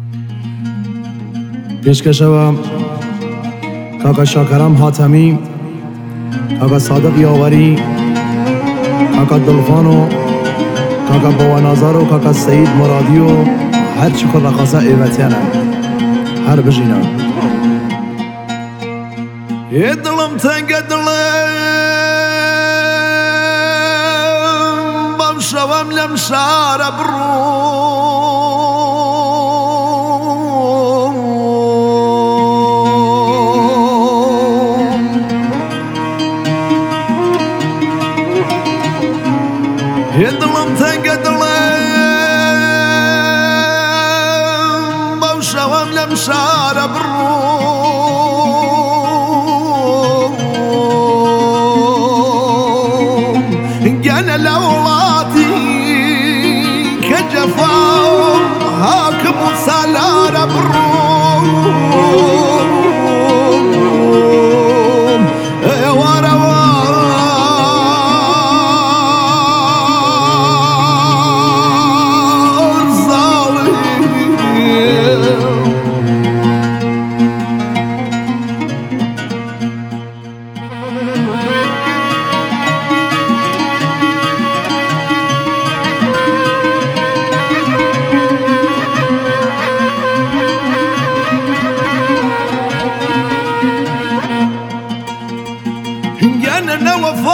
پیشکشم کاکا شاکرم حاتمی، کاکا صادق یاوری، کاکا دلفانو، کاکا بوانازارو، کاکا سعید مرادیو، هر چی کل رقصه ایوتیانه هر بجینه یه دلم تنگ دلم بمشوم لمشار برو دلم تنگ دلم بوشوم لمشار بروم قال لولاتي كجفاهم هاكم وسالار بروم يا ورا أنا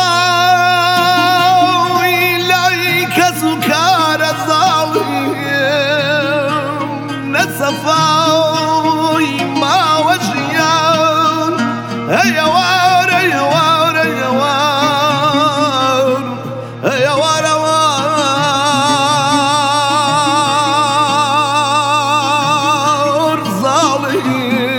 وفاي إليك سكار الظالم نسفاي ما وشيان يا وار يا وار يا وار يا وار وار ظالم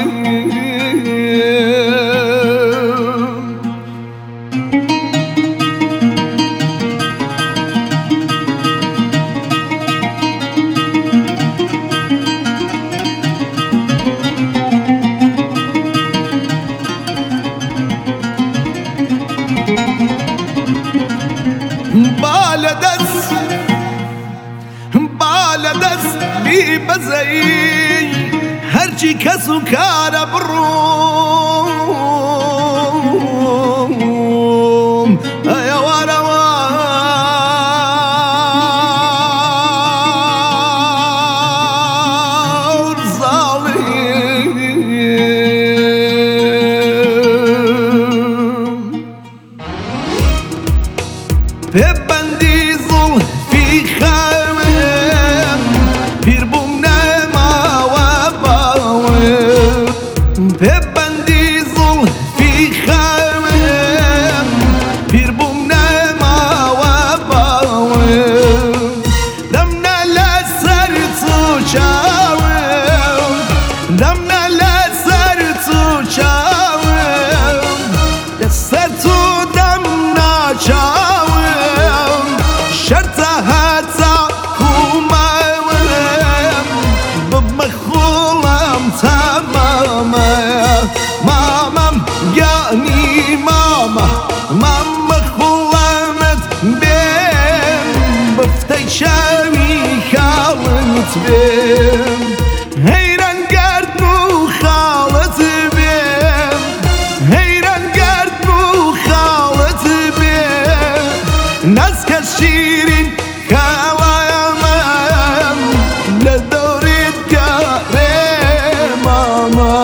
بالدس بی بزایی هرچی کسو کار بروم یا وارا وار ظالم ببندی ظل فی خیمه پیر بوم نما و باور ببندی ظل فی خیمه پیر بوم نما و باور دمنا لسر تو چاوم دمنا لسر تو چاوم لسر تو دمنا چاوم شرط حتا مامم یعنی ماما خلمت بیم بفتی شمی خالت بیم حیران گرد مو خالت بیم حیران گرد مو خالت بیم نزکر شیرین خالایمم لدورید گره ماما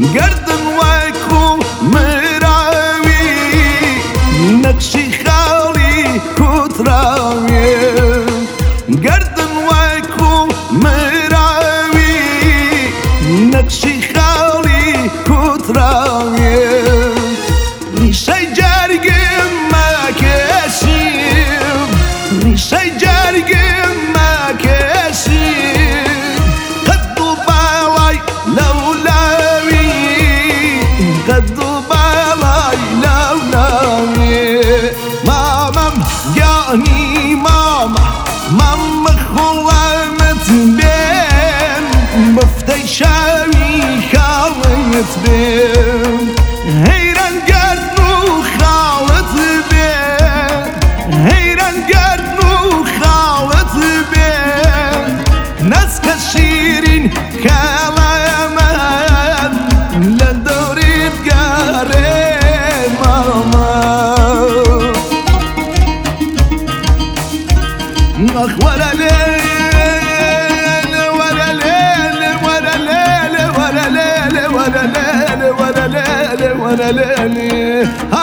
گردن وەکو مراوی نەقشی خاڵی کوتراوی گردن وەکو مراوی نەقشی خاڵی کوتراوی ریشەی جەرگم مەکێشیم ریشەی جەرگم مەکێشیم قەد و باڵای لەولاوی قەد و باڵای لەولاوی مامەم گیانی مامە خوڵەمت بێن بەفتەی شاوی خاڵت بێن هەیران گەردن و خاڵت بێن هەیران گەردن و خاڵت بێن نەسکە شیرین کەڵەمەن لە دەوریت گەڕێ مامە ئەخ وەرە لێل وەرە لێل وەرە لێل وەرە لێل وەرە لێل وەرە لێل وەرە لێل